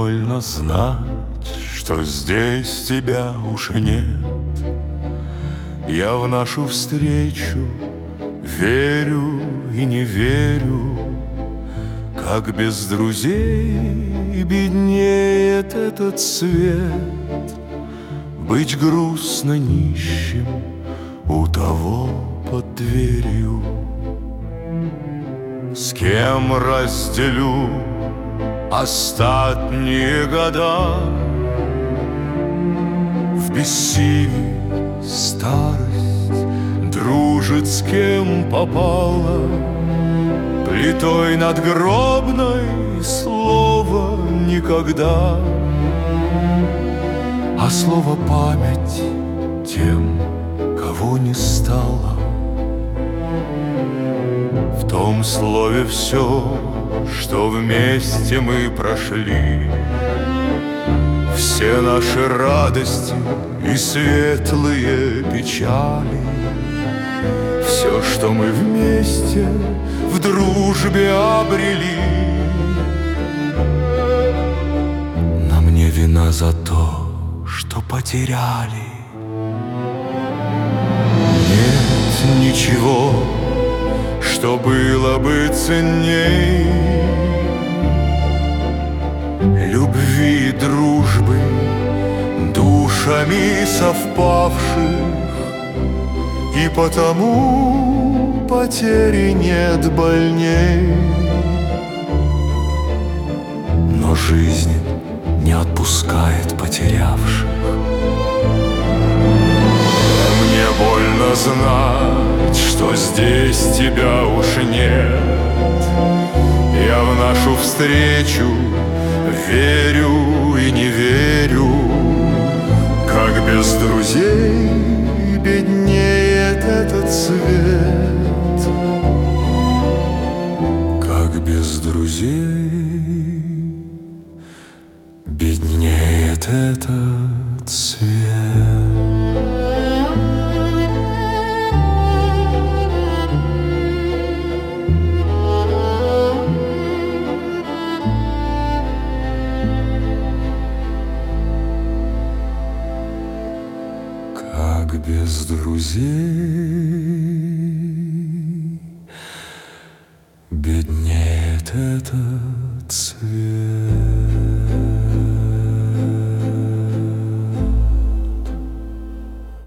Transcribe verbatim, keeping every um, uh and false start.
больно знать, что здесь тебя уж нет. Я в нашу встречу верю и не верю, как без друзей беднеет этот свет. Быть грустно нищим у того под дверью, с кем разделю остатние года. В бессилии старость дружит с кем попало, плитой надгробной слово никогда, а слово память тем, кого не стало. В том слове все, что вместе мы прошли, все наши радости и светлые печали, все, что мы вместе в дружбе обрели. На мне вина за то, что потеряли. Нет ничего, что было бы ценней любви и дружбы, душами совпавших, и потому потери нет больней. Но жизнь не отпускает потерявших. Мне больно знать, что здесь тебя уж нет. Я в нашу встречу верю и не верю, как без друзей беднеет этот свет. Как без друзей беднеет этот свет. Как без друзей беднеет этот свет.